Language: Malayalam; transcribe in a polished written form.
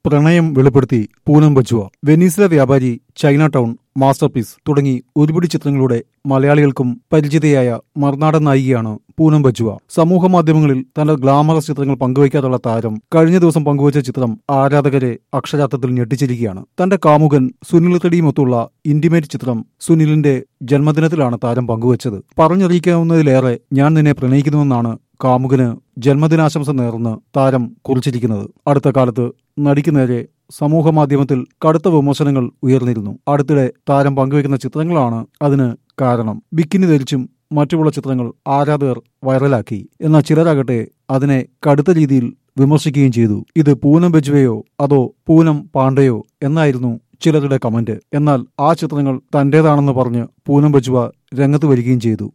പ്രണയം വെളിപ്പെടുത്തി പൂനം ബജുവ. വെനീസിലെ വ്യാപാരി, ചൈന ടൗൺ, മാസ്റ്റർപീസ് തുടങ്ങി ഒരുപിടി ചിത്രങ്ങളുടെ മലയാളികൾക്കും പരിചിതയായ മറുനാടൻ നായികയാണ് പൂനം ബജുവ. സമൂഹ മാധ്യമങ്ങളിൽ തന്റെ ഗ്ലാമറസ് ചിത്രങ്ങൾ പങ്കുവയ്ക്കാറുള്ള താരം കഴിഞ്ഞ ദിവസം പങ്കുവച്ച ചിത്രം ആരാധകരെ അക്ഷരാർത്ഥത്തിൽ ഞെട്ടിച്ചിരിക്കുകയാണ്. തന്റെ കാമുകൻ സുനിൽ റെഡ്ഡിയുമൊത്തുള്ള ഇന്റിമേറ്റ് ചിത്രം സുനിലിന്റെ ജന്മദിനത്തിലാണ് താരം പങ്കുവച്ചത്. പറഞ്ഞറിയിക്കാവുന്നതിലേറെ ഞാൻ നിന്നെ പ്രണയിക്കുന്നുവെന്നാണ് കാമുകന് ജന്മദിനാശംസ നേർന്ന് താരം കുറിച്ചിരിക്കുന്നത്. അടുത്ത കാലത്ത് നടിക്ക് നേരെ സമൂഹ മാധ്യമത്തിൽ കടുത്ത വിമർശനങ്ങൾ ഉയർന്നിരുന്നു. അടുത്തിടെ താരം പങ്കുവയ്ക്കുന്ന ചിത്രങ്ങളാണ് അതിന് കാരണം. ബിക്കിനി ധരിച്ചും മറ്റുള്ള ചിത്രങ്ങൾ ആരാധകർ വൈറലാക്കി. എന്നാൽ ചിലരാകട്ടെ അതിനെ കടുത്ത രീതിയിൽ വിമർശിക്കുകയും ചെയ്തു. ഇത് പൂനം ബജുവയോ അതോ പൂനം പാണ്ഡെയോ എന്നായിരുന്നു ചിലരുടെ കമന്റ്. എന്നാൽ ആ ചിത്രങ്ങൾ തന്റേതാണെന്ന് പറഞ്ഞ് പൂനം ബജുവ രംഗത്ത് വരികയും ചെയ്തു.